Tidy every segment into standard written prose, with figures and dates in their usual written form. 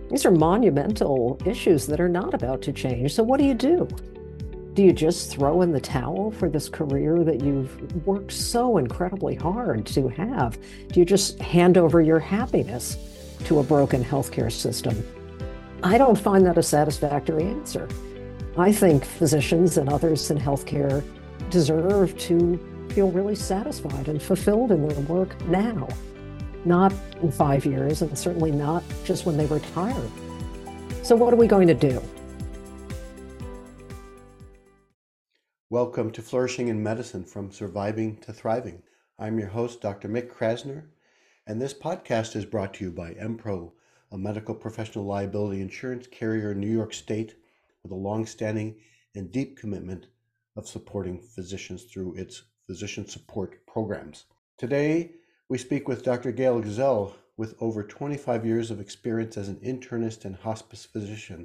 These are monumental issues that are not about to change. So what do you do? Do you just throw in the towel for this career that you've worked so incredibly hard to have? Do you just hand over your happiness to a broken healthcare system? I don't find that a satisfactory answer. I think physicians and others in healthcare deserve to feel really satisfied and fulfilled in their work now, not in 5 years, and certainly not just when they retire. So what are we going to do? Welcome to Flourishing in Medicine, from Surviving to Thriving. I'm your host, Dr. Mick Krasner, and this podcast is brought to you by Empro, a medical professional liability insurance carrier in New York State with a long-standing and deep commitment of supporting physicians through its physician support programs. Today, we speak with Dr. Gail Gesell, with over 25 years of experience as an internist and hospice physician,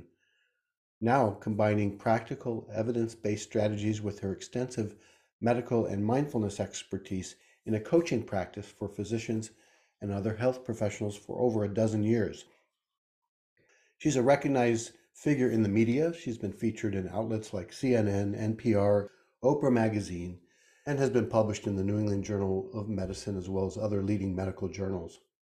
now combining practical, evidence-based strategies with her extensive medical and mindfulness expertise in a coaching practice for physicians and other health professionals for over a dozen years. She's a recognized figure in the media. She's been featured in outlets like CNN, NPR, Oprah Magazine, and has been published in the New England Journal of Medicine as well as other leading medical journals.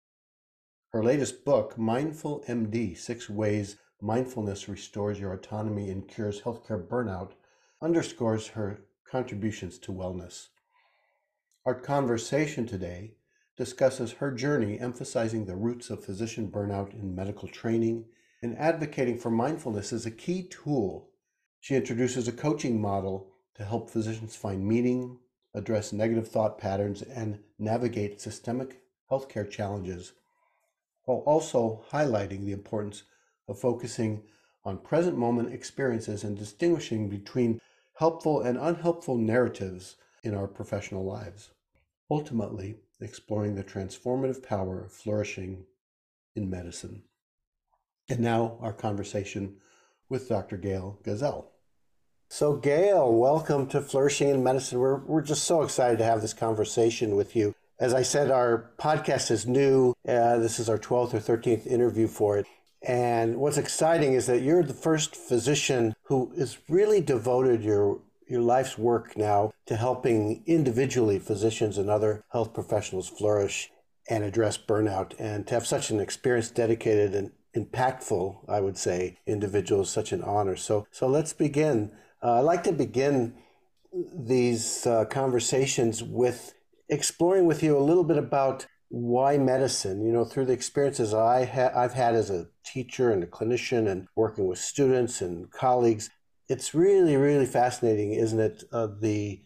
Her latest book, Mindful MD: 6 Ways Mindfulness Restores Your Autonomy and Cures Healthcare Burnout, underscores her contributions to wellness. Our conversation today discusses her journey emphasizing the roots of physician burnout in medical training and advocating for mindfulness as a key tool. She introduces a coaching model to help physicians find meaning, address negative thought patterns, and navigate systemic healthcare challenges, while also highlighting the importance of focusing on present moment experiences and distinguishing between helpful and unhelpful narratives in our professional lives, ultimately exploring the transformative power of flourishing in medicine. And now our conversation with Dr. Gail Gesell. So Gail, welcome to Flourishing in Medicine. We're just so excited to have this conversation with you. As I said, our podcast is new. This is our 12th or 13th interview for it. And what's exciting is that you're the first physician who has really devoted your life's work now to helping individually physicians and other health professionals flourish and address burnout. And to have such an experienced, dedicated, and impactful, I would say, individual is such an honor. So let's begin. I'd like to begin these conversations with exploring with you a little bit about why medicine. Through the experiences I've had as a teacher and a clinician and working with students and colleagues, it's really, really fascinating, isn't it? The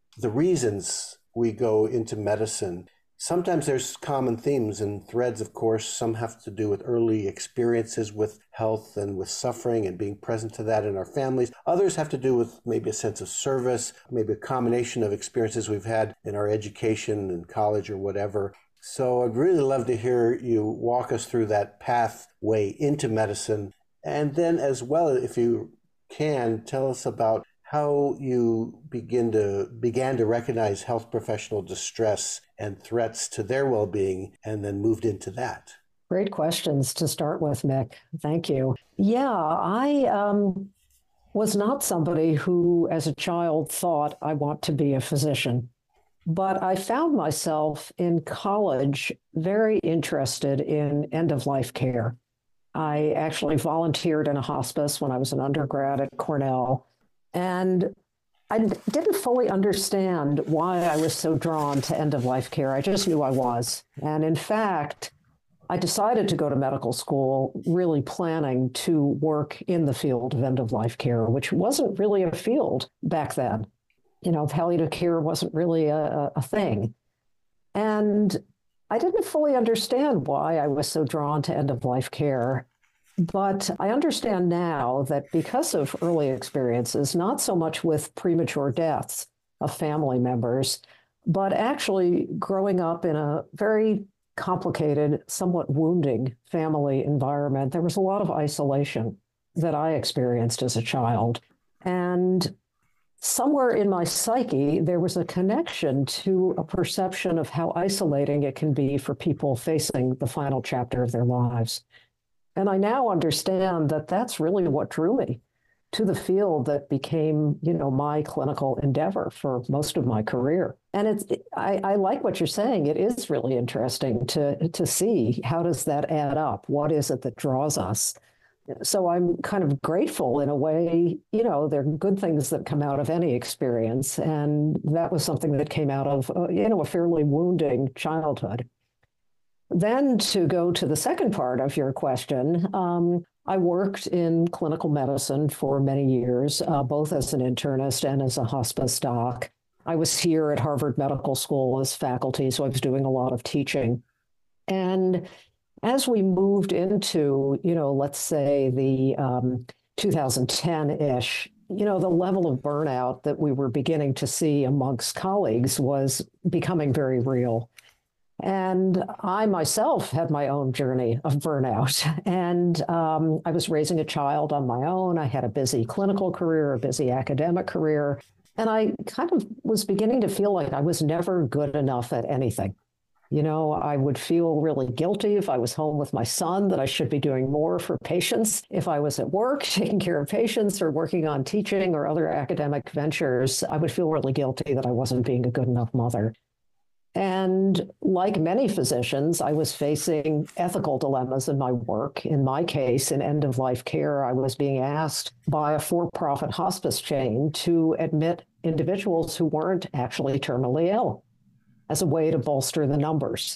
reasons we go into medicine. Sometimes there's common themes and threads, of course. Some have to do with early experiences with health and with suffering and being present to that in our families. Others have to do with maybe a sense of service, maybe a combination of experiences we've had in our education in college or whatever. So I'd really love to hear you walk us through that pathway into medicine. And then as well, if you can, tell us about how you began to recognize health professional distress and threats to their well-being, and then moved into that. Great questions to start with, Mick. Thank you. Yeah, I was not somebody who, as a child, thought I want to be a physician. But I found myself in college very interested in end-of-life care. I actually volunteered in a hospice when I was an undergrad at Cornell. And I didn't fully understand why I was so drawn to end-of-life care. I just knew I was. And in fact, I decided to go to medical school really planning to work in the field of end-of-life care, which wasn't really a field back then. Palliative care wasn't really a thing. And I didn't fully understand why I was so drawn to end-of-life care. But I understand now that because of early experiences, not so much with premature deaths of family members, but actually growing up in a very complicated, somewhat wounding family environment, there was a lot of isolation that I experienced as a child. And somewhere in my psyche, there was a connection to a perception of how isolating it can be for people facing the final chapter of their lives. And I now understand that that's really what drew me to the field that became, my clinical endeavor for most of my career. And I like what you're saying. It is really interesting to see how does that add up? What is it that draws us? So I'm kind of grateful in a way, there are good things that come out of any experience. And that was something that came out of, a fairly wounding childhood. Then to go to the second part of your question, I worked in clinical medicine for many years, both as an internist and as a hospice doc. I was here at Harvard Medical School as faculty, so I was doing a lot of teaching. And as we moved into, let's say the 2010-ish, the level of burnout that we were beginning to see amongst colleagues was becoming very real. And I myself had my own journey of burnout. And I was raising a child on my own. I had a busy clinical career, a busy academic career. And I kind of was beginning to feel like I was never good enough at anything. I would feel really guilty if I was home with my son, that I should be doing more for patients. If I was at work taking care of patients or working on teaching or other academic ventures, I would feel really guilty that I wasn't being a good enough mother. And like many physicians, I was facing ethical dilemmas in my work. In my case, in end-of-life care, I was being asked by a for-profit hospice chain to admit individuals who weren't actually terminally ill as a way to bolster the numbers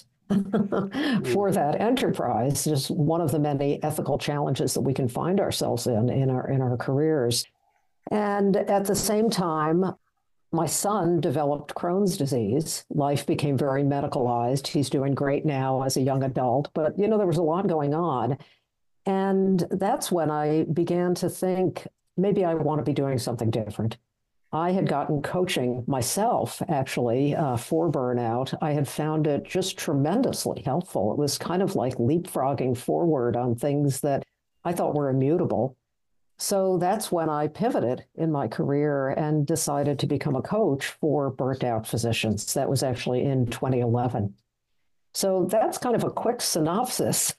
for that enterprise. Just one of the many ethical challenges that we can find ourselves in our careers. And at the same time, my son developed Crohn's disease. Life became very medicalized. He's doing great now as a young adult, but there was a lot going on. And that's when I began to think, maybe I want to be doing something different. I had gotten coaching myself, actually, for burnout. I had found it just tremendously helpful. It was kind of like leapfrogging forward on things that I thought were immutable. So that's when I pivoted in my career and decided to become a coach for burnt out physicians. That was actually in 2011. So that's kind of a quick synopsis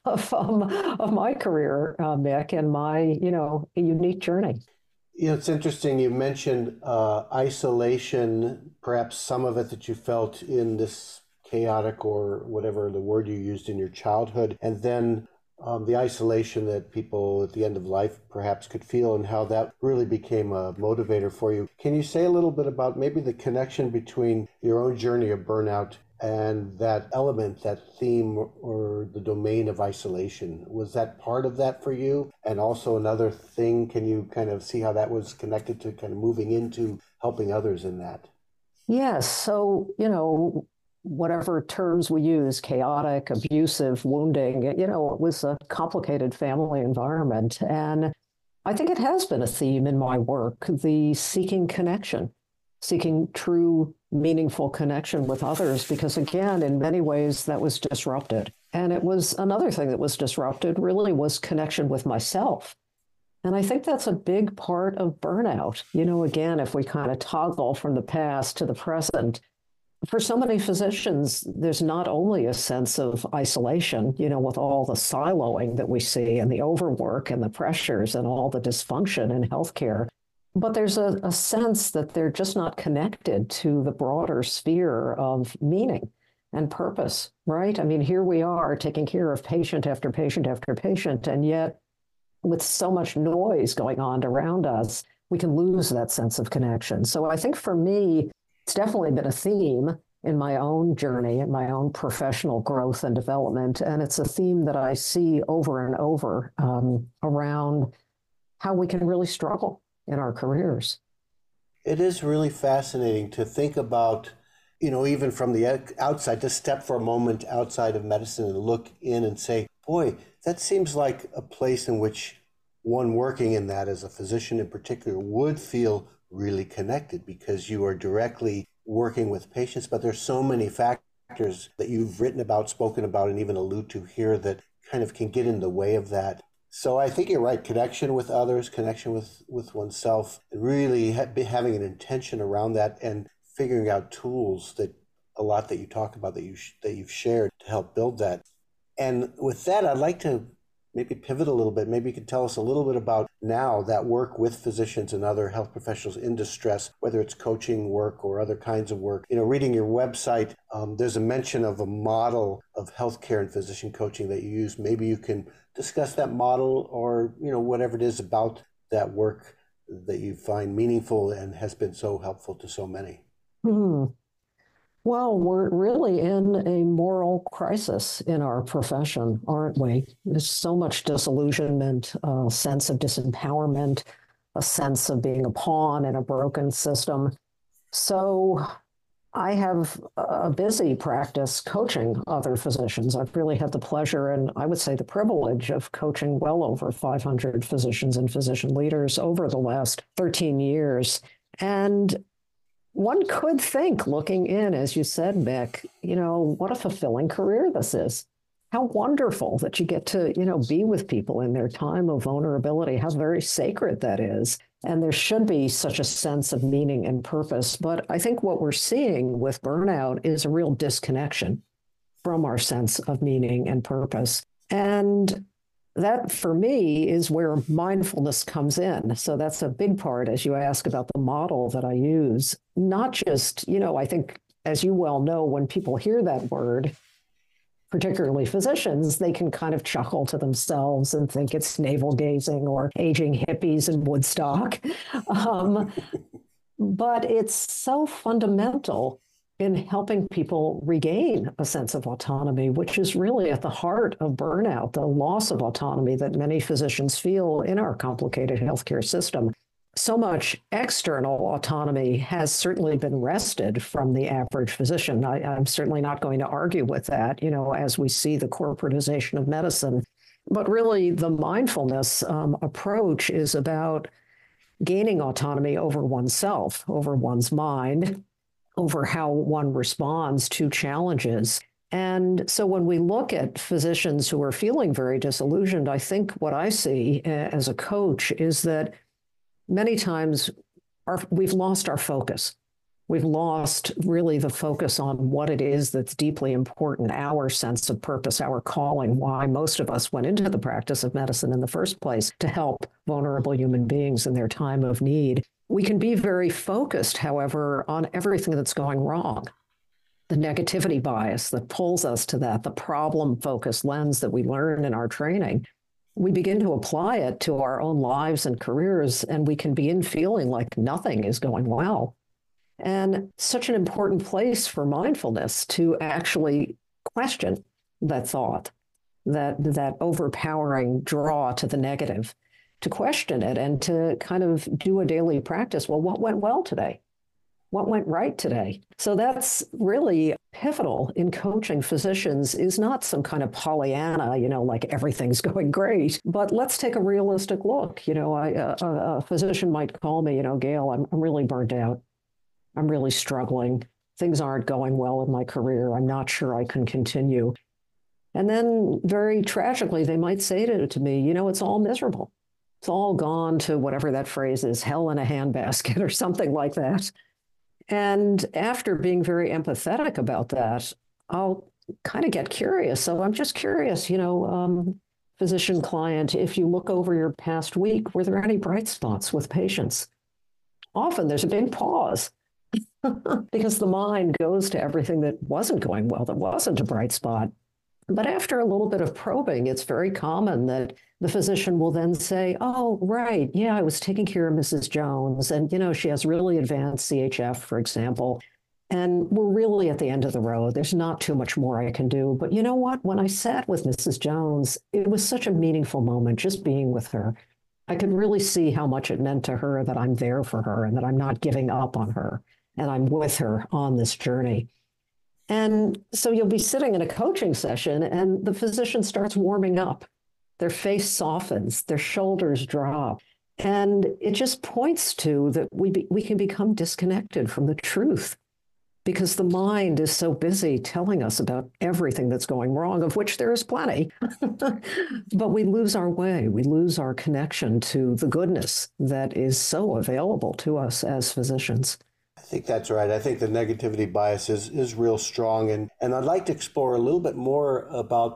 of my career, Mick, and my, unique journey. It's interesting. You mentioned isolation, perhaps some of it that you felt in this chaotic or whatever the word you used in your childhood, and then the isolation that people at the end of life perhaps could feel and how that really became a motivator for you. Can you say a little bit about maybe the connection between your own journey of burnout and that element, that theme or the domain of isolation? Was that part of that for you? And also another thing, can you kind of see how that was connected to kind of moving into helping others in that? Yes. So, whatever terms we use, chaotic, abusive, wounding, it was a complicated family environment. And I think it has been a theme in my work, the seeking connection, seeking true, meaningful connection with others, because again, in many ways that was disrupted. And it was another thing that was disrupted really was connection with myself. And I think that's a big part of burnout. Again, if we kind of toggle from the past to the present, for so many physicians, there's not only a sense of isolation, with all the siloing that we see and the overwork and the pressures and all the dysfunction in healthcare, but there's a sense that they're just not connected to the broader sphere of meaning and purpose, right? I mean, here we are taking care of patient after patient after patient, and yet with so much noise going on around us, we can lose that sense of connection. So I think for me, it's definitely been a theme in my own journey, in my own professional growth and development. And it's a theme that I see over and over around how we can really struggle in our careers. It is really fascinating to think about, even from the outside, to step for a moment outside of medicine and look in and say, boy, that seems like a place in which one working in that as a physician in particular would feel really connected, because you are directly working with patients, but there's so many factors that you've written about, spoken about, and even allude to here that kind of can get in the way of that. So I think you're right. Connection with others, connection with oneself, and really having an intention around that and figuring out tools that a lot that you talk about that you've shared to help build that. And with that, I'd like to maybe pivot a little bit. Maybe you could tell us a little bit about now that work with physicians and other health professionals in distress, whether it's coaching work or other kinds of work. Reading your website, there's a mention of a model of healthcare and physician coaching that you use. Maybe you can discuss that model or, whatever it is about that work that you find meaningful and has been so helpful to so many. Well, we're really in a moral crisis in our profession, aren't we? There's so much disillusionment, a sense of disempowerment, a sense of being a pawn in a broken system. So I have a busy practice coaching other physicians. I've really had the pleasure and I would say the privilege of coaching well over 500 physicians and physician leaders over the last 13 years. And one could think, looking in, as you said, Mick, what a fulfilling career this is. How wonderful that you get to, be with people in their time of vulnerability, how very sacred that is. And there should be such a sense of meaning and purpose. But I think what we're seeing with burnout is a real disconnection from our sense of meaning and purpose. And that, for me, is where mindfulness comes in. So that's a big part, as you ask about the model that I use. Not just, I think, as you well know, when people hear that word, particularly physicians, they can kind of chuckle to themselves and think it's navel-gazing or aging hippies in Woodstock. But it's so fundamental in helping people regain a sense of autonomy, which is really at the heart of burnout, the loss of autonomy that many physicians feel in our complicated healthcare system. So much external autonomy has certainly been wrested from the average physician. I'm certainly not going to argue with that, as we see the corporatization of medicine. But really, the mindfulness approach is about gaining autonomy over oneself, over one's mind, over how one responds to challenges. And so when we look at physicians who are feeling very disillusioned, I think what I see as a coach is that many times we've lost our focus. We've lost really the focus on what it is that's deeply important, our sense of purpose, our calling, why most of us went into the practice of medicine in the first place, to help vulnerable human beings in their time of need. We can be very focused, however, on everything that's going wrong. The negativity bias that pulls us to that, the problem-focused lens that we learn in our training, we begin to apply it to our own lives and careers, and we can begin feeling like nothing is going well. And such an important place for mindfulness to actually question that thought, that overpowering draw to the negative, to question it and to kind of do a daily practice. Well, what went well today? What went right today? So that's really pivotal in coaching physicians, is not some kind of Pollyanna, like everything's going great, but let's take a realistic look. A physician might call me, Gail, I'm really burnt out. I'm really struggling. Things aren't going well in my career. I'm not sure I can continue. And then very tragically, they might say to me, it's all miserable. It's all gone to whatever that phrase is, hell in a handbasket or something like that. And after being very empathetic about that, I'll kind of get curious. So I'm just curious, physician client, if you look over your past week, were there any bright spots with patients? Often there's a big pause because the mind goes to everything that wasn't going well, that wasn't a bright spot. But after a little bit of probing, it's very common that the physician will then say, oh, right, yeah, I was taking care of Mrs. Jones. And, she has really advanced CHF, for example. And we're really at the end of the road. There's not too much more I can do. But you know what? When I sat with Mrs. Jones, it was such a meaningful moment just being with her. I could really see how much it meant to her that I'm there for her and that I'm not giving up on her and I'm with her on this journey. And so you'll be sitting in a coaching session and the physician starts warming up. Their face softens, their shoulders drop. And it just points to that we can become disconnected from the truth because the mind is so busy telling us about everything that's going wrong, of which there is plenty. But we lose our way. We lose our connection to the goodness that is so available to us as physicians. I think that's right. I think the negativity bias is real strong. And I'd like to explore a little bit more about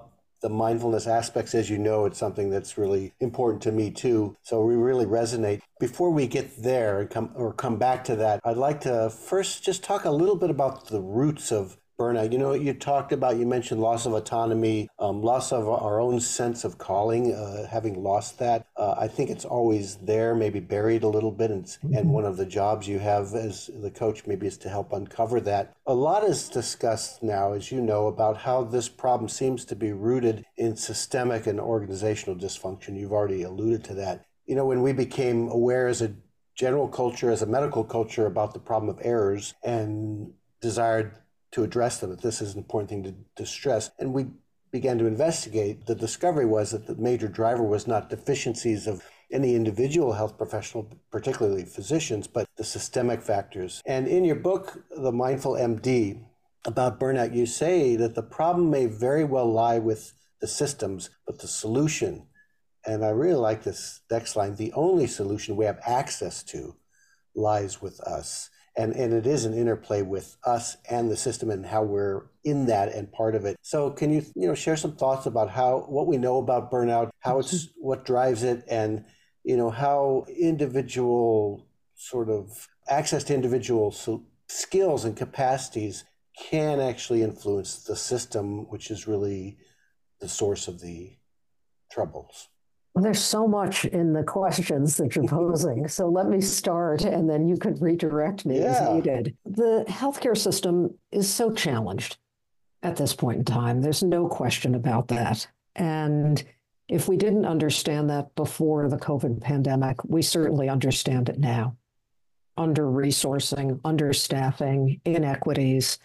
the mindfulness aspects. As you know, it's something that's really important to me too. So we really resonate. Before we get there and come back to that, I'd like to first just talk a little bit about the roots of burnout. You know, you mentioned loss of autonomy, loss of our own sense of calling, having lost that. I think it's always there, maybe buried a little bit. And one of the jobs you have as the coach maybe is to help uncover that. A lot is discussed now, as you know, about how this problem seems to be rooted in systemic and organizational dysfunction. You've already alluded to that. You know, when we became aware as a general culture, as a medical culture, about the problem of errors and desired to address them, that this is an important thing to stress. And we began to investigate. The discovery was that the major driver was not deficiencies of any individual health professional, particularly physicians, but the systemic factors. And in your book, The Mindful MD, about burnout, you say that the problem may very well lie with the systems, but the solution, and I really like this next line, the only solution we have access to lies with us. And it is an interplay with us and the system and how we're in that and part of it. So can you share some thoughts about what we know about burnout, what drives it, and how individual sort of access to individual skills and capacities can actually influence the system, which is really the source of the troubles? Well, there's so much in the questions that you're posing. So let me start, and then you could redirect me as needed. The healthcare system is so challenged at this point in time. There's no question about that. And if we didn't understand that before the COVID pandemic, we certainly understand it now. Under-resourcing, understaffing, inequities,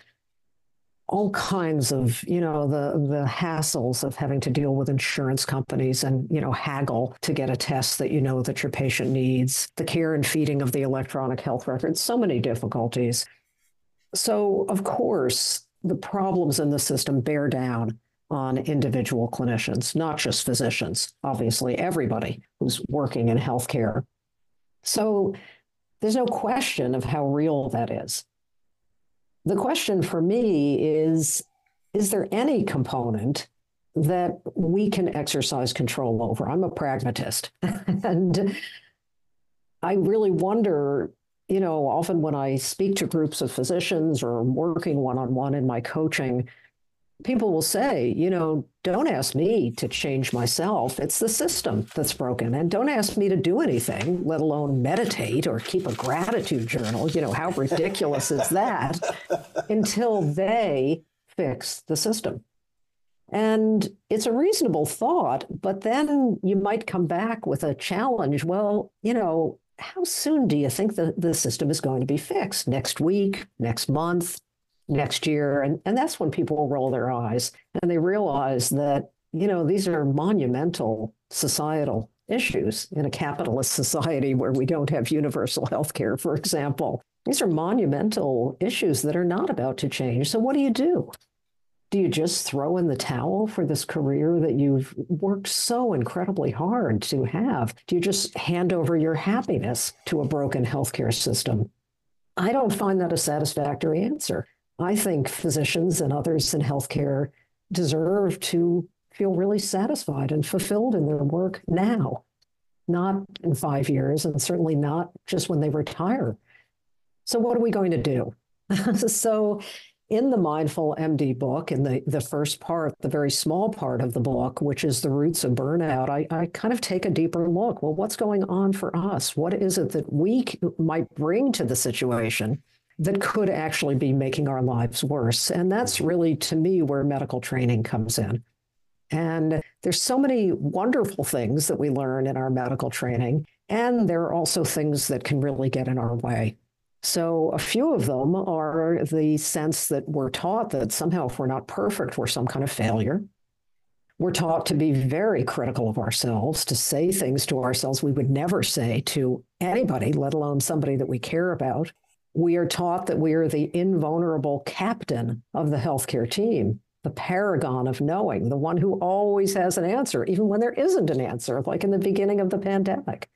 all kinds of, the hassles of having to deal with insurance companies and, haggle to get a test that that your patient needs, the care and feeding of the electronic health records, so many difficulties. So, of course, the problems in the system bear down on individual clinicians, not just physicians, obviously everybody who's working in healthcare. So there's no question of how real that is. The question for me is there any component that we can exercise control over? I'm a pragmatist. And I really wonder, often when I speak to groups of physicians or I'm working one-on-one in my coaching, people will say, don't ask me to change myself. It's the system that's broken. And don't ask me to do anything, let alone meditate or keep a gratitude journal. How ridiculous is that? Until they fix the system. And it's a reasonable thought, but then you might come back with a challenge. Well, how soon do you think the system is going to be fixed? Next week, next month, next year? And that's when people roll their eyes and they realize that, these are monumental societal issues in a capitalist society where we don't have universal health care, for example. These are monumental issues that are not about to change. So what do you do? Do you just throw in the towel for this career that you've worked so incredibly hard to have? Do you just hand over your happiness to a broken healthcare system? I don't find that a satisfactory answer. I think physicians and others in healthcare deserve to feel really satisfied and fulfilled in their work now, not in 5 years, and certainly not just when they retire. So what are we going to do? So in the Mindful MD book, in the first part, the very small part of the book, which is the roots of burnout, I kind of take a deeper look. Well, what's going on for us? What is it that we might bring to the situation that could actually be making our lives worse? And that's really, to me, where medical training comes in. And there's so many wonderful things that we learn in our medical training, and there are also things that can really get in our way. So a few of them are the sense that we're taught that somehow if we're not perfect, we're some kind of failure. We're taught to be very critical of ourselves, to say things to ourselves we would never say to anybody, let alone somebody that we care about. We are taught that we are the invulnerable captain of the healthcare team, the paragon of knowing, the one who always has an answer, even when there isn't an answer, like in the beginning of the pandemic.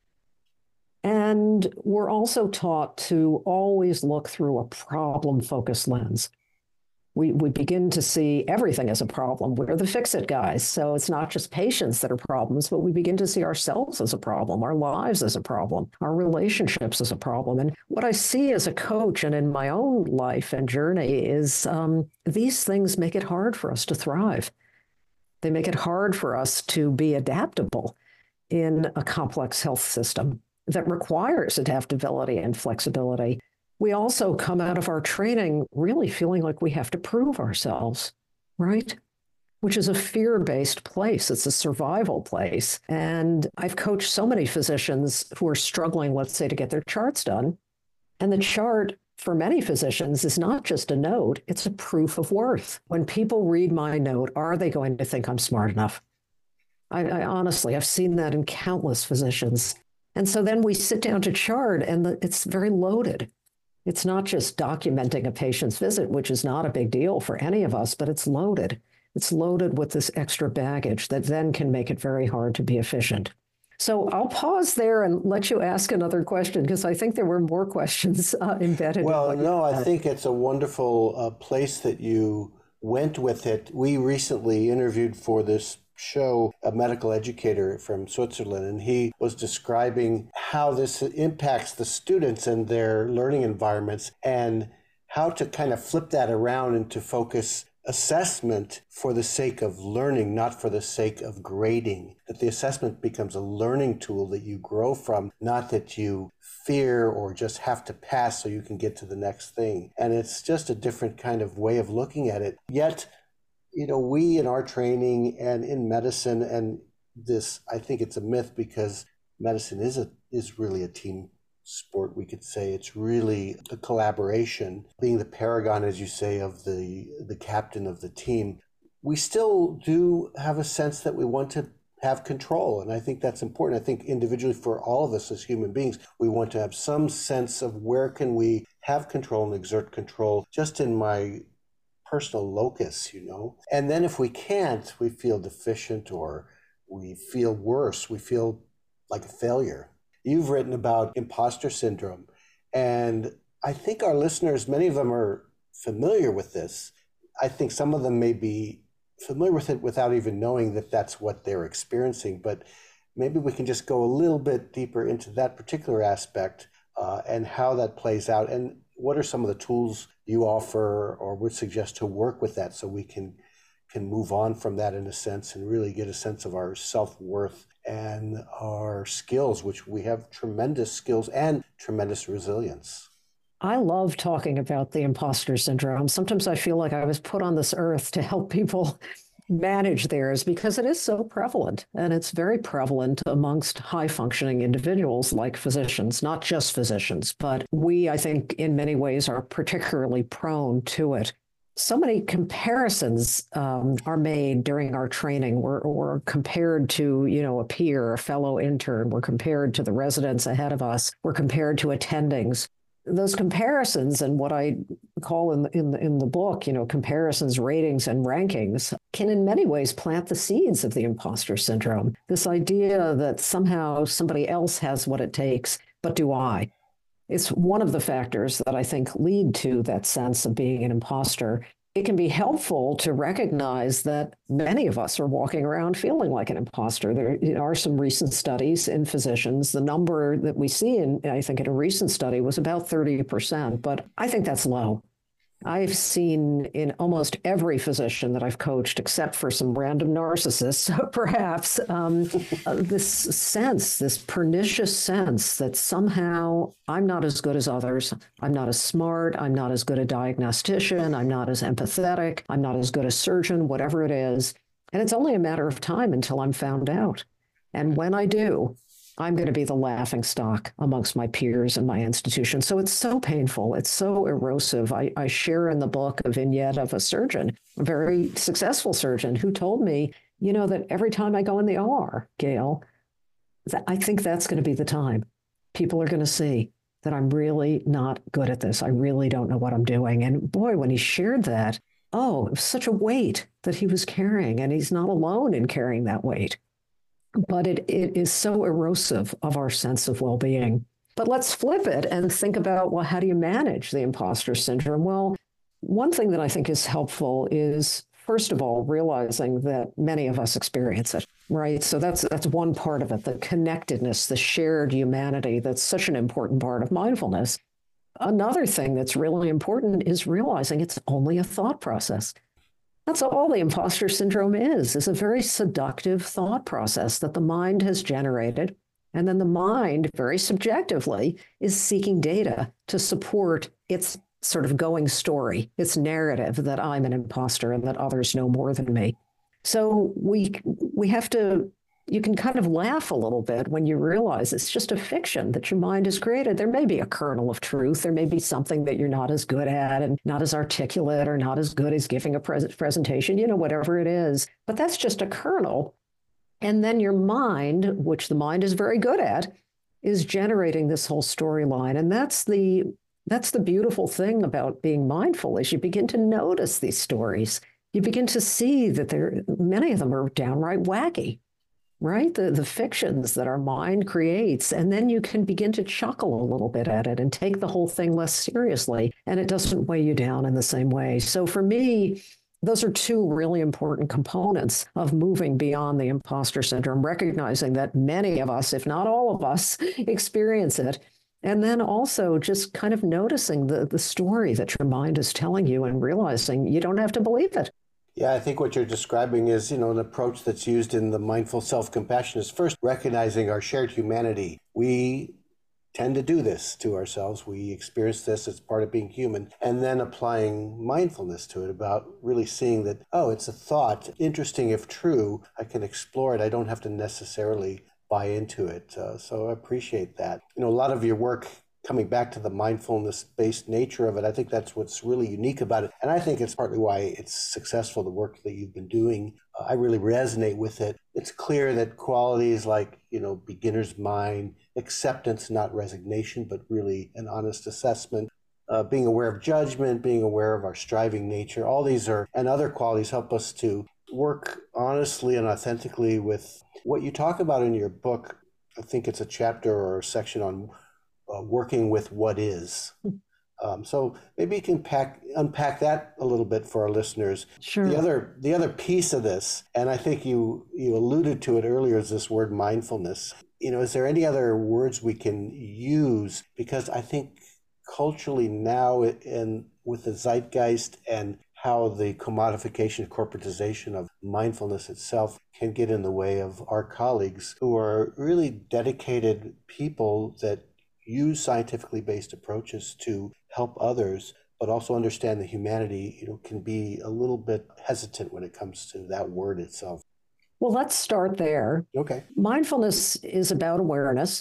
And we're also taught to always look through a problem-focused lens. We begin to see everything as a problem. We're the fix-it guys. So it's not just patients that are problems, but we begin to see ourselves as a problem, our lives as a problem, our relationships as a problem. And what I see as a coach and in my own life and journey is these things make it hard for us to thrive. They make it hard for us to be adaptable in a complex health system that requires adaptability and flexibility. We also come out of our training really feeling like we have to prove ourselves, right? Which is a fear-based place. It's a survival place. And I've coached so many physicians who are struggling, let's say, to get their charts done. And the chart for many physicians is not just a note, it's a proof of worth. When people read my note, are they going to think I'm smart enough? I honestly, I've seen that in countless physicians. And so then we sit down to chart and it's very loaded. It's not just documenting a patient's visit, which is not a big deal for any of us, but it's loaded. It's loaded with this extra baggage that then can make it very hard to be efficient. So I'll pause there and let you ask another question, because I think there were more questions embedded. Well, no, I think it's a wonderful place that you went with it. We recently interviewed for this show a medical educator from Switzerland, and he was describing how this impacts the students and their learning environments and how to kind of flip that around and to focus assessment for the sake of learning, not for the sake of grading. That the assessment becomes a learning tool that you grow from, not that you fear or just have to pass so you can get to the next thing. And it's just a different kind of way of looking at it. Yet, we in our training and in medicine, and this, I think it's a myth because medicine is really a team sport. We could say it's really a collaboration, being the paragon, as you say, of the captain of the team. We still do have a sense that we want to have control, and I think that's important. I think individually for all of us as human beings, we want to have some sense of where can we have control and exert control just in my personal locus, And then if we can't, we feel deficient or we feel worse. We feel like a failure. You've written about imposter syndrome, and I think our listeners, many of them are familiar with this. I think some of them may be familiar with it without even knowing that that's what they're experiencing, but maybe we can just go a little bit deeper into that particular aspect and how that plays out, and what are some of the tools you offer or would suggest to work with that so we can move on from that in a sense and really get a sense of our self-worth and our skills, which we have tremendous skills and tremendous resilience. I love talking about the imposter syndrome. Sometimes I feel like I was put on this earth to help people manage theirs because it is so prevalent, and it's very prevalent amongst high-functioning individuals like physicians, not just physicians, but we, I think, in many ways are particularly prone to it. So many comparisons are made during our training. We're compared to, a peer, a fellow intern. We're compared to the residents ahead of us. We're compared to attendings. Those comparisons and what I call in the book, comparisons, ratings, and rankings can in many ways plant the seeds of the imposter syndrome. This idea that somehow somebody else has what it takes, but do I? It's one of the factors that I think lead to that sense of being an imposter. It can be helpful to recognize that many of us are walking around feeling like an imposter. There are some recent studies in physicians. The number that we see I think in a recent study was about 30%, but I think that's low. I've seen in almost every physician that I've coached, except for some random narcissists, perhaps, this pernicious sense that somehow I'm not as good as others. I'm not as smart. I'm not as good a diagnostician. I'm not as empathetic. I'm not as good a surgeon, whatever it is. And it's only a matter of time until I'm found out. And when I do, I'm going to be the laughing stock amongst my peers and my institution. So it's so painful. It's so erosive. I share in the book a vignette of a surgeon, a very successful surgeon, who told me, that every time I go in the OR, Gail, I think that's going to be the time. People are going to see that I'm really not good at this. I really don't know what I'm doing. And boy, when he shared that, it was such a weight that he was carrying, and he's not alone in carrying that weight. But it is so erosive of our sense of well-being. But let's flip it and think about, how do you manage the imposter syndrome? Well, one thing that I think is helpful is, first of all, realizing that many of us experience it, right? So that's one part of it, the connectedness, the shared humanity that's such an important part of mindfulness. Another thing that's really important is realizing it's only a thought process. That's all the imposter syndrome is a very seductive thought process that the mind has generated. And then the mind, very subjectively, is seeking data to support its sort of going story, its narrative that I'm an imposter and that others know more than me. So we have to, you can kind of laugh a little bit when you realize it's just a fiction that your mind has created. There may be a kernel of truth. There may be something that you're not as good at and not as articulate or not as good as giving a presentation, whatever it is. But that's just a kernel. And then your mind, which the mind is very good at, is generating this whole storyline. And that's the beautiful thing about being mindful is you begin to notice these stories. You begin to see that many of them are downright wacky, right? The fictions that our mind creates. And then you can begin to chuckle a little bit at it and take the whole thing less seriously. And it doesn't weigh you down in the same way. So for me, those are two really important components of moving beyond the imposter syndrome, recognizing that many of us, if not all of us, experience it. And then also just kind of noticing the story that your mind is telling you and realizing you don't have to believe it. Yeah, I think what you're describing is, an approach that's used in the mindful self-compassion is first recognizing our shared humanity. We tend to do this to ourselves. We experience this as part of being human, and then applying mindfulness to it about really seeing that, oh, it's a thought. Interesting if true. I can explore it. I don't have to necessarily buy into it. So I appreciate that. A lot of your work coming back to the mindfulness-based nature of it, I think that's what's really unique about it. And I think it's partly why it's successful, the work that you've been doing. I really resonate with it. It's clear that qualities like, beginner's mind, acceptance, not resignation, but really an honest assessment, being aware of judgment, being aware of our striving nature, all these and other qualities help us to work honestly and authentically with what you talk about in your book. I think it's a chapter or a section on working with what is. So maybe you can unpack that a little bit for our listeners. Sure. The other piece of this, and I think you alluded to it earlier, is this word mindfulness. Is there any other words we can use? Because I think culturally now, and with the zeitgeist and how the commodification, corporatization of mindfulness itself can get in the way of our colleagues who are really dedicated people that use scientifically based approaches to help others, but also understand the humanity, can be a little bit hesitant when it comes to that word itself. Well, let's start there. Okay. Mindfulness is about awareness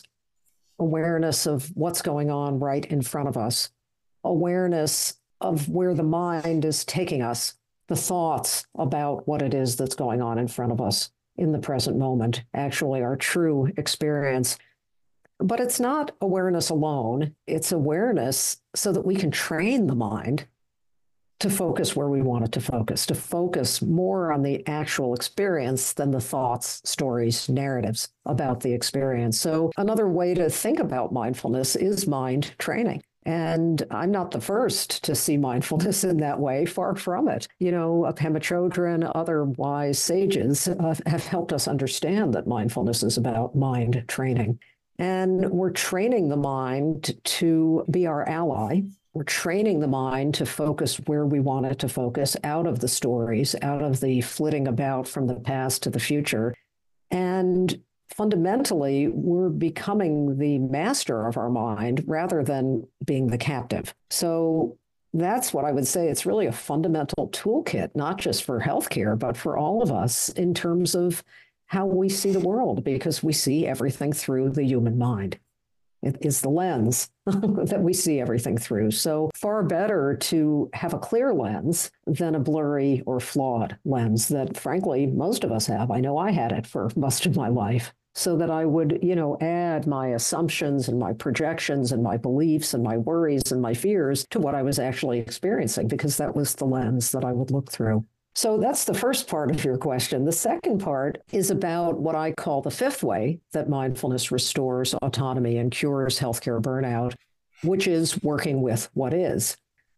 of what's going on right in front of us, awareness of where the mind is taking us, the thoughts about what it is that's going on in front of us in the present moment, actually our true experience. But it's not awareness alone. It's awareness so that we can train the mind to focus where we want it to focus more on the actual experience than the thoughts, stories, narratives about the experience. So another way to think about mindfulness is mind training. And I'm not the first to see mindfulness in that way, far from it. Pema Chodron, other wise sages have helped us understand that mindfulness is about mind training. And we're training the mind to be our ally. We're training the mind to focus where we want it to focus, out of the stories, out of the flitting about from the past to the future. And fundamentally, we're becoming the master of our mind rather than being the captive. So that's what I would say. It's really a fundamental toolkit, not just for healthcare, but for all of us in terms of how we see the world, because we see everything through the human mind. It is the lens that we see everything through. So far better to have a clear lens than a blurry or flawed lens that, frankly, most of us have. I know I had it for most of my life, so that I would, add my assumptions and my projections and my beliefs and my worries and my fears to what I was actually experiencing, because that was the lens that I would look through. So that's the first part of your question. The second part is about what I call the fifth way that mindfulness restores autonomy and cures healthcare burnout, which is working with what is.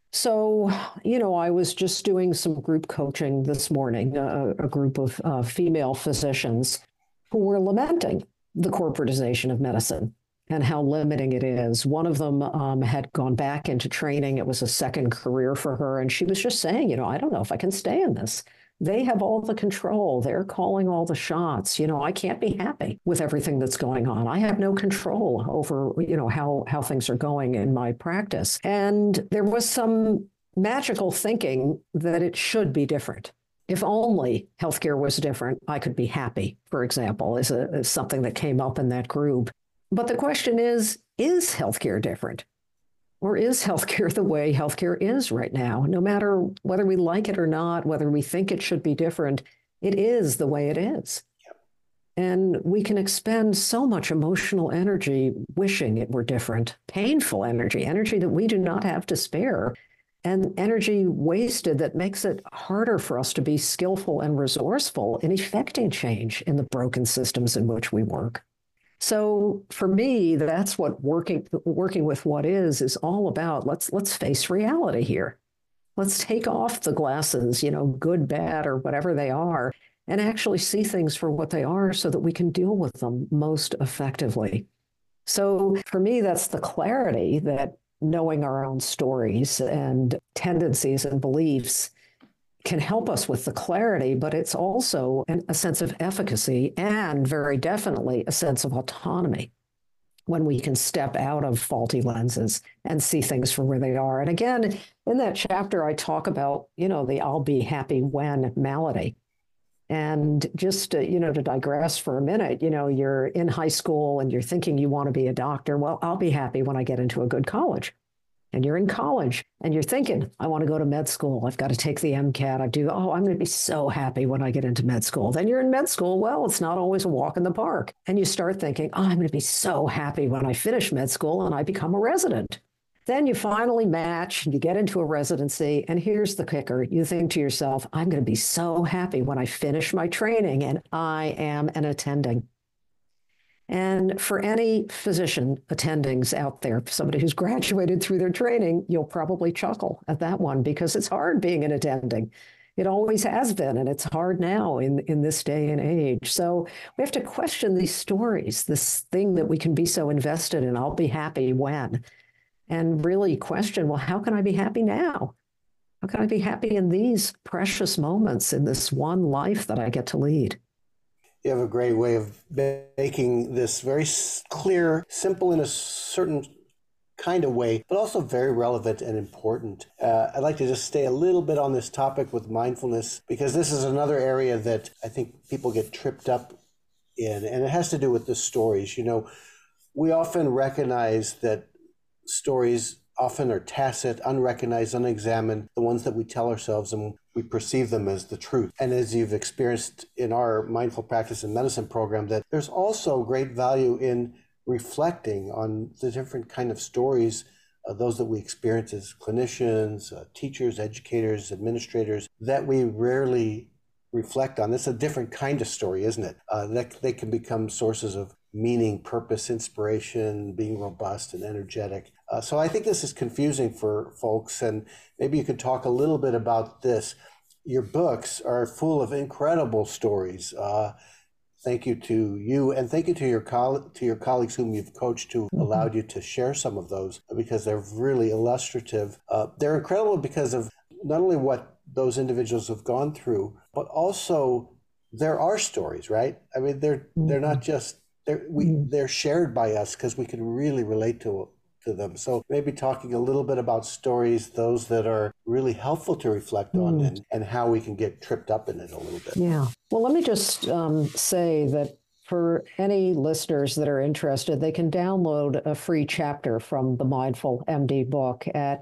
So, I was just doing some group coaching this morning, a group of female physicians who were lamenting the corporatization of medicine and how limiting it is. One of them had gone back into training. It was a second career for her. And she was just saying, I don't know if I can stay in this. They have all the control. They're calling all the shots. I can't be happy with everything that's going on. I have no control over, how things are going in my practice. And there was some magical thinking that it should be different. If only healthcare was different, I could be happy, for example, is something that came up in that group. But the question is healthcare different? Or is healthcare the way healthcare is right now? No matter whether we like it or not, whether we think it should be different, it is the way it is. Yep. And we can expend so much emotional energy wishing it were different, painful energy that we do not have to spare, and energy wasted that makes it harder for us to be skillful and resourceful in effecting change in the broken systems in which we work. So for me, that's what working with what is all about. Let's face reality here. Let's take off the glasses, good, bad, or whatever they are, and actually see things for what they are so that we can deal with them most effectively. So for me, that's the clarity that knowing our own stories and tendencies and beliefs can help us with the clarity, but it's also a sense of efficacy and very definitely a sense of autonomy when we can step out of faulty lenses and see things for where they are. And again, in that chapter, I talk about, the I'll be happy when malady. And just, to digress for a minute, you're in high school and you're thinking you want to be a doctor. Well, I'll be happy when I get into a good college. And you're in college and you're thinking, I want to go to med school. I've got to take the MCAT. I'm going to be so happy when I get into med school. Then you're in med school. Well, it's not always a walk in the park. And you start thinking, I'm going to be so happy when I finish med school and I become a resident. Then you finally match, you get into a residency, and here's the kicker. You think to yourself, I'm going to be so happy when I finish my training and I am an attending. And for any physician attendings out there, somebody who's graduated through their training, you'll probably chuckle at that one because it's hard being an attending. It always has been, and it's hard now in this day and age. So we have to question these stories, this thing that we can be so invested in, I'll be happy when, and really question, well, how can I be happy now? How can I be happy in these precious moments in this one life that I get to lead? You have a great way of making this very clear, simple in a certain kind of way, but also very relevant and important. I'd like to just stay a little bit on this topic with mindfulness, because this is another area that I think people get tripped up in, and it has to do with the stories. We often recognize that stories often are tacit, unrecognized, unexamined, the ones that we tell ourselves, and we perceive them as the truth. And as you've experienced in our Mindful Practice in Medicine program, that there's also great value in reflecting on the different kind of stories, those that we experience as clinicians, teachers, educators, administrators, that we rarely reflect on. It's a different kind of story, isn't it? That they can become sources of meaning, purpose, inspiration, being robust and energetic. So I think this is confusing for folks, and maybe you could talk a little bit about this. Your books are full of incredible stories. Thank you to you, and thank you to your colleagues whom you've coached who allowed you to share some of those, because they're really illustrative. They're incredible because of not only what those individuals have gone through, but also there are stories, right? I mean, they're not just they're shared by us because we can really relate to them. So maybe talking a little bit about stories, those that are really helpful to reflect on, and how we can get tripped up in it a little bit. Yeah. Well, let me just say that for any listeners that are interested, they can download a free chapter from the Mindful MD book at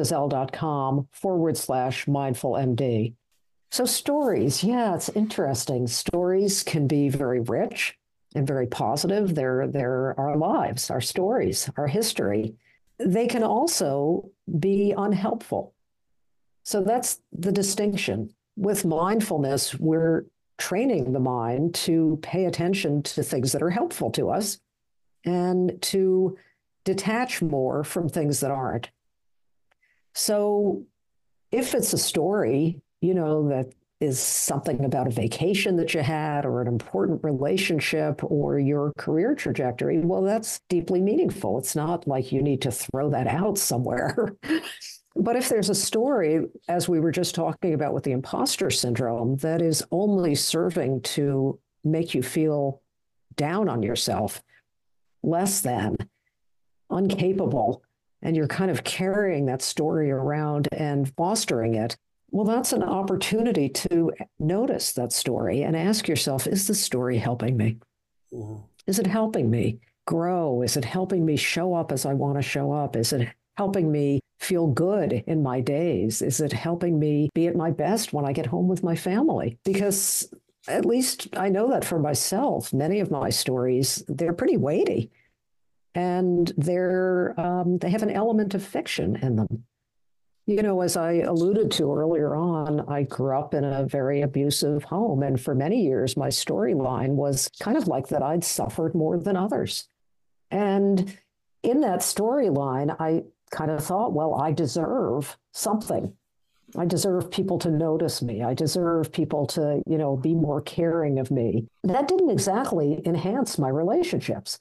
gailgazelle.com/Mindful MD. So stories, yeah, it's interesting. Stories can be very rich and very positive. They're our lives, our stories, our history. They can also be unhelpful. So that's the distinction. With mindfulness, we're training the mind to pay attention to things that are helpful to us and to detach more from things that aren't. So if it's a story, that is something about a vacation that you had or an important relationship or your career trajectory, well, that's deeply meaningful. It's not like you need to throw that out somewhere. But if there's a story, as we were just talking about with the imposter syndrome, that is only serving to make you feel down on yourself, less than, incapable, and you're kind of carrying that story around and fostering it, well, that's an opportunity to notice that story and ask yourself, is the story helping me? Mm-hmm. Is it helping me grow? Is it helping me show up as I want to show up? Is it helping me feel good in my days? Is it helping me be at my best when I get home with my family? Because at least I know that for myself, many of my stories, they're pretty weighty, and they have an element of fiction in them. As I alluded to earlier on, I grew up in a very abusive home. And for many years, my storyline was kind of like that I'd suffered more than others. And in that storyline, I kind of thought, well, I deserve something. I deserve people to notice me. I deserve people to, be more caring of me. That didn't exactly enhance my relationships.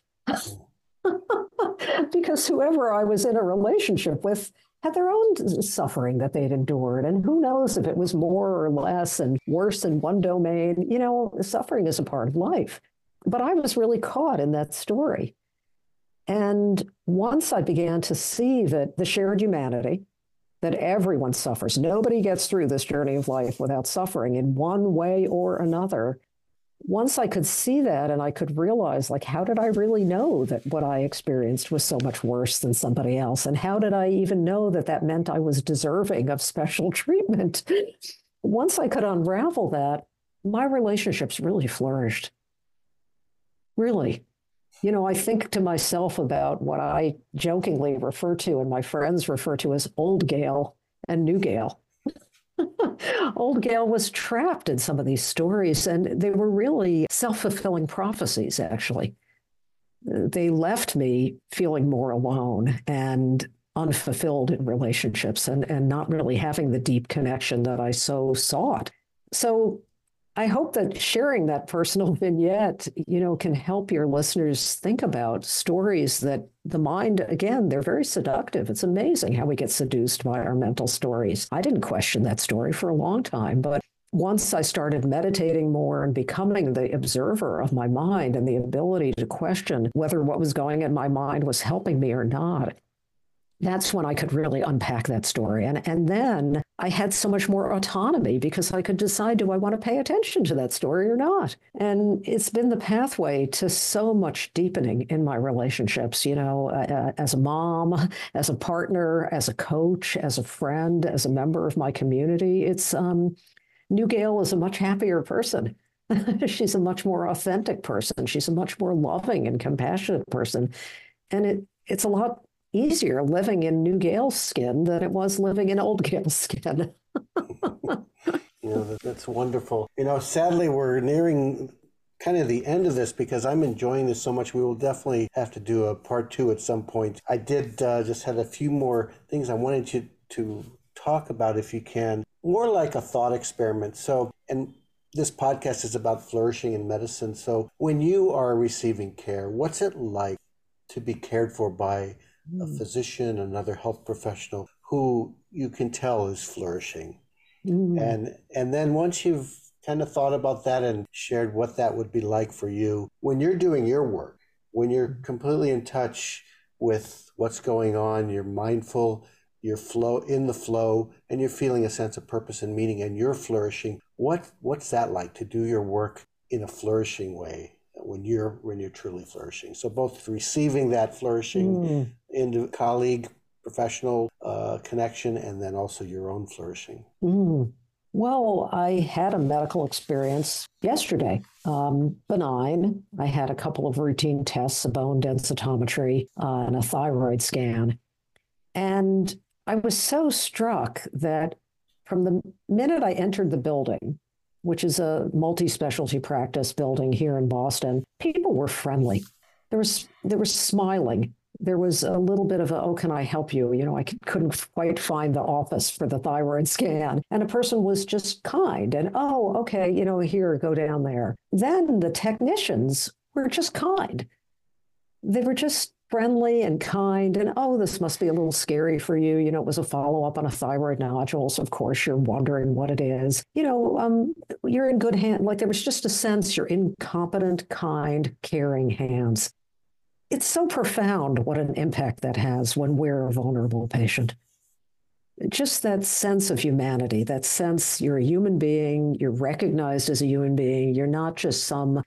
Because whoever I was in a relationship with had their own suffering that they'd endured. And who knows if it was more or less and worse in one domain. Suffering is a part of life. But I was really caught in that story. And once I began to see that the shared humanity, that everyone suffers, nobody gets through this journey of life without suffering in one way or another. Once I could see that and I could realize, how did I really know that what I experienced was so much worse than somebody else? And how did I even know that that meant I was deserving of special treatment? Once I could unravel that, my relationships really flourished. Really. I think to myself about what I jokingly refer to and my friends refer to as old Gail and new Gail. Old Gail was trapped in some of these stories, and they were really self-fulfilling prophecies, actually. They left me feeling more alone and unfulfilled in relationships and not really having the deep connection that I so sought. So I hope that sharing that personal vignette, can help your listeners think about stories that the mind, again, they're very seductive. It's amazing how we get seduced by our mental stories. I didn't question that story for a long time, but once I started meditating more and becoming the observer of my mind and the ability to question whether what was going in my mind was helping me or not, that's when I could really unpack that story. And then I had so much more autonomy because I could decide, do I want to pay attention to that story or not? And it's been the pathway to so much deepening in my relationships, as a mom, as a partner, as a coach, as a friend, as a member of my community. It's New Gail is a much happier person. She's a much more authentic person. She's a much more loving and compassionate person. And it's a lot easier living in New Gail's skin than it was living in old Gail's skin. That's wonderful. Sadly, we're nearing kind of the end of this because I'm enjoying this so much. We will definitely have to do a part 2 at some point. I did just had a few more things I wanted you to talk about, if you can, more like a thought experiment. So, and this podcast is about flourishing in medicine. So when you are receiving care, what's it like to be cared for by a physician, another health professional who you can tell is flourishing? And then once you've kind of thought about that and shared what that would be like for you, when you're doing your work, when you're completely in touch with what's going on, you're mindful, you're in the flow, and you're feeling a sense of purpose and meaning, and you're flourishing, what's that like to do your work in a flourishing way when you're truly flourishing? So both receiving that flourishing into colleague, professional connection, and then also your own flourishing. Well, I had a medical experience yesterday, benign. I had a couple of routine tests, a bone densitometry, and a thyroid scan. And I was so struck that from the minute I entered the building, which is a multi-specialty practice building here in Boston, people were friendly. They were smiling. there was a little bit of a, oh, can I help you? I couldn't quite find the office for the thyroid scan. And a person was just kind and, oh, okay, here, go down there. Then the technicians were just kind. They were just friendly and kind. And, oh, this must be a little scary for you. It was a follow-up on a thyroid nodule. So, of course, you're wondering what it is. You're in good hands. Like there was just a sense you're in competent, kind, caring hands. It's so profound what an impact that has when we're a vulnerable patient. Just that sense of humanity, that sense you're a human being, you're recognized as a human being, you're not just some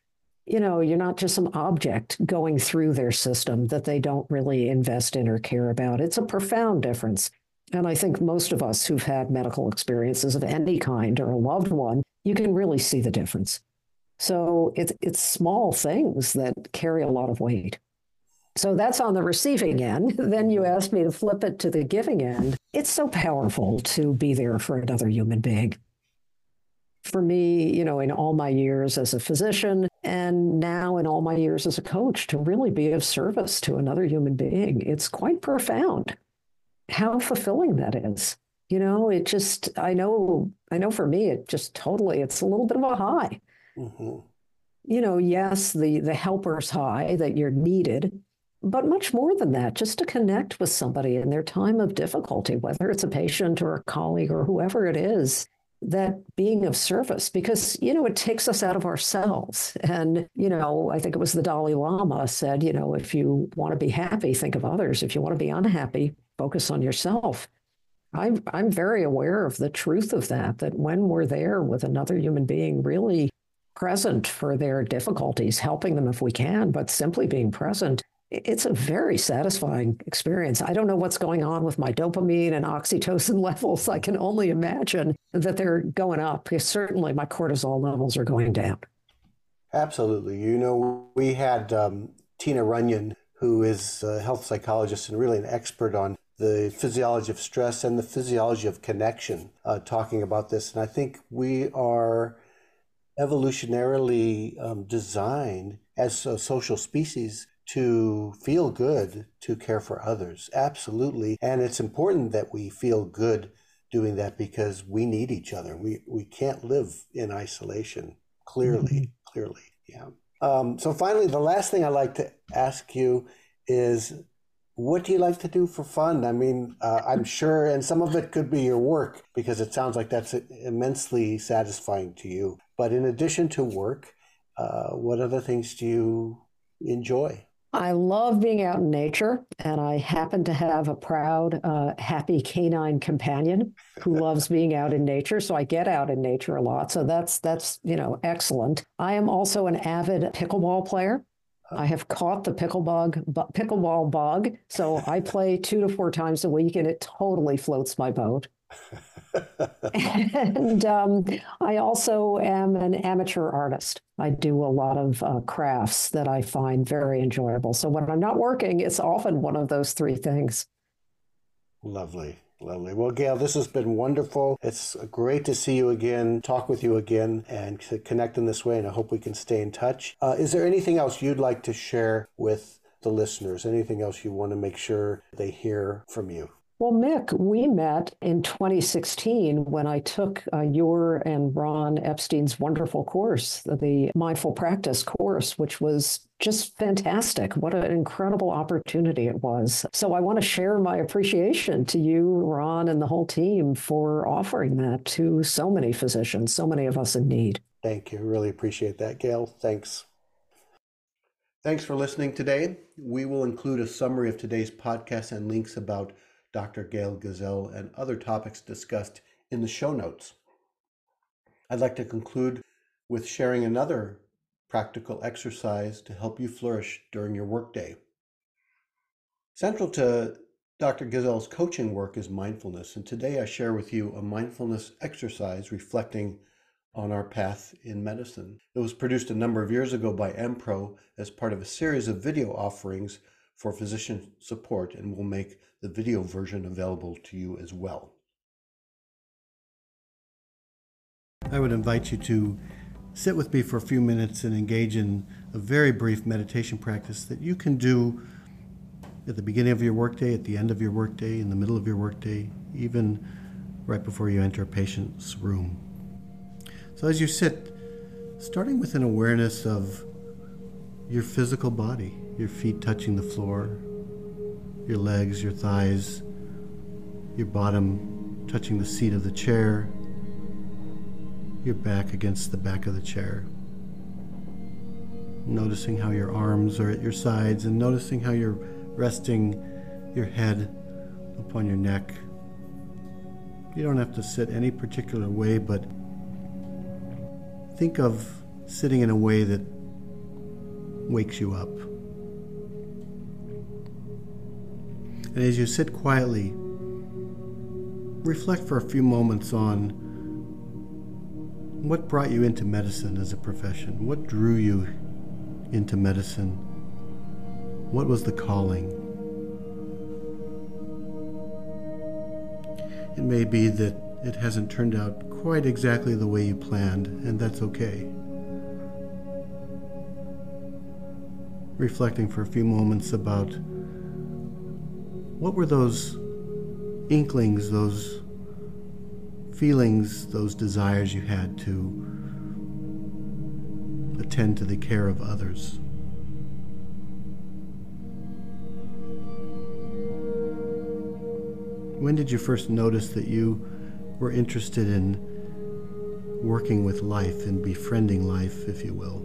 object going through their system that they don't really invest in or care about. It's a profound difference. And I think most of us who've had medical experiences of any kind or a loved one, you can really see the difference. So it's small things that carry a lot of weight. So that's on the receiving end. Then you asked me to flip it to the giving end. It's so powerful to be there for another human being. For me, in all my years as a physician and now in all my years as a coach, to really be of service to another human being, it's quite profound how fulfilling that is. It just, I know for me, it's a little bit of a high. Mm-hmm. Yes, the helper's high that you're needed, but much more than that, just to connect with somebody in their time of difficulty, whether it's a patient or a colleague or whoever it is, that being of service, because, it takes us out of ourselves. And, I think it was the Dalai Lama said, if you want to be happy, think of others. If you want to be unhappy, focus on yourself. I'm very aware of the truth of that when we're there with another human being, really present for their difficulties, helping them if we can, but simply being present, it's a very satisfying experience. I don't know what's going on with my dopamine and oxytocin levels. I can only imagine that they're going up, because certainly my cortisol levels are going down. Absolutely. We had Tina Runyon, who is a health psychologist and really an expert on the physiology of stress and the physiology of connection, talking about this. And I think we are evolutionarily designed as a social species to feel good, to care for others. Absolutely. And it's important that we feel good doing that, because we need each other. We can't live in isolation. Clearly. Yeah. So finally, the last thing I'd like to ask you is, what do you like to do for fun? I mean, I'm sure, and some of it could be your work, because it sounds like that's immensely satisfying to you. But in addition to work, what other things do you enjoy? I love being out in nature, and I happen to have a proud, happy canine companion who loves being out in nature. So I get out in nature a lot. So that's excellent. I am also an avid pickleball player. I have caught the pickleball bug. So I play 2 to 4 times a week, and it totally floats my boat. And I also am an amateur artist. I do a lot of crafts that I find very enjoyable. So when I'm not working, it's often one of those 3 things. Lovely. Well, Gail, this has been wonderful. It's great to see you again, talk with you again, and to connect in this way. And I hope we can stay in touch. Is there anything else you'd like to share with the listeners? Anything else you want to make sure they hear from you? Well, Mick, we met in 2016 when I took your and Ron Epstein's wonderful course, the Mindful Practice course, which was just fantastic. What an incredible opportunity it was. So I want to share my appreciation to you, Ron, and the whole team for offering that to so many physicians, so many of us in need. Thank you. Really appreciate that, Gail. Thanks. Thanks for listening today. We will include a summary of today's podcast and links about Dr. Gail Gazelle and other topics discussed in the show notes. I'd like to conclude with sharing another practical exercise to help you flourish during your workday. Central to Dr. Gazelle's coaching work is mindfulness, and today I share with you a mindfulness exercise reflecting on our path in medicine. It was produced a number of years ago by Mpro as part of a series of video offerings for physician support, and we'll make the video version available to you as well. I would invite you to sit with me for a few minutes and engage in a very brief meditation practice that you can do at the beginning of your workday, at the end of your workday, in the middle of your workday, even right before you enter a patient's room. So as you sit, starting with an awareness of your physical body, your feet touching the floor, your legs, your thighs, your bottom touching the seat of the chair, your back against the back of the chair. Noticing how your arms are at your sides and noticing how you're resting your head upon your neck. You don't have to sit any particular way, but think of sitting in a way that wakes you up. And as you sit quietly, reflect for a few moments on what brought you into medicine as a profession. What drew you into medicine? What was the calling? It may be that it hasn't turned out quite exactly the way you planned, and that's okay. Reflecting for a few moments about what were those inklings, those feelings, those desires you had to attend to the care of others. When did you first notice that you were interested in working with life and befriending life, if you will?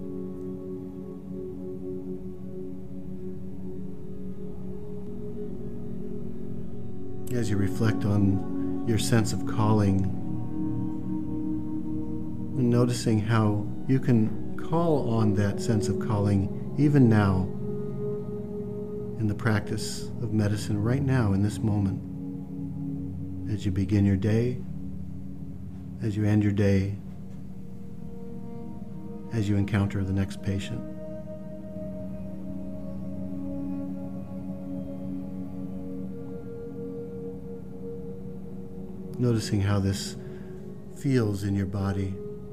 As you reflect on your sense of calling, and noticing how you can call on that sense of calling even now in the practice of medicine, right now in this moment, as you begin your day, as you end your day, as you encounter the next patient. Noticing how this feels in your body.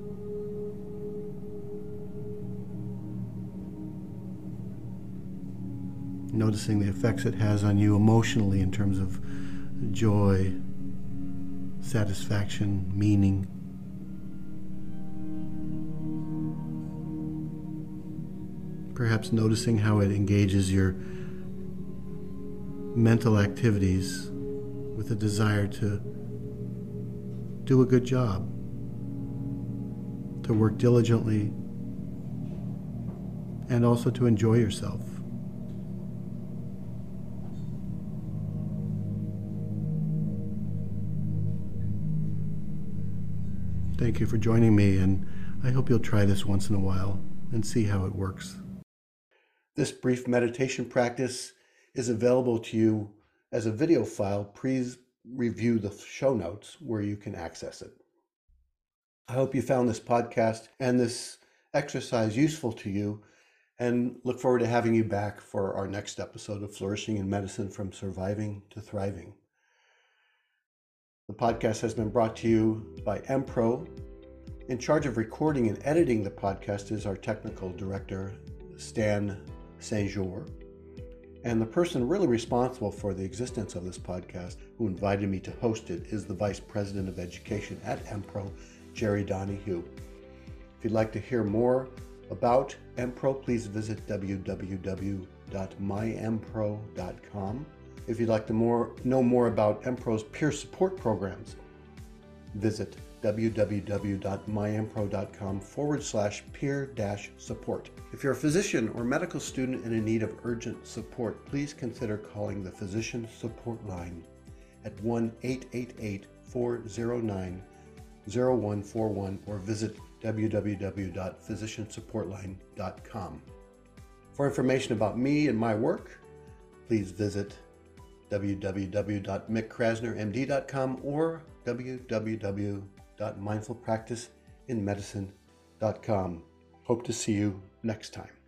Noticing the effects it has on you emotionally in terms of joy, satisfaction, meaning. Perhaps noticing how it engages your mental activities with a desire to do a good job, to work diligently, and also to enjoy yourself. Thank you for joining me, and I hope you'll try this once in a while and see how it works. This brief meditation practice is available to you as a video file. Please review the show notes where you can access it. I hope you found this podcast and this exercise useful to you, and look forward to having you back for our next episode of Flourishing in Medicine: From Surviving to Thriving. The podcast has been brought to you by MPro. In charge of recording and editing the podcast is our technical director, Stan Saint-Jour. And the person really responsible for the existence of this podcast, who invited me to host it, is the Vice President of Education at MPro, Jerry Donahue. If you'd like to hear more about MPro, please visit www.mympro.com. If you'd like to know more about MPro's peer support programs, visit www.mympro.com/peer-support. If you're a physician or medical student and in need of urgent support, please consider calling the Physician Support Line at 1-888-409-0141 or visit www.physiciansupportline.com. For information about me and my work, please visit www.mickkrasnermd.com or www.mindfulpracticeinmedicine.com. Hope to see you next time.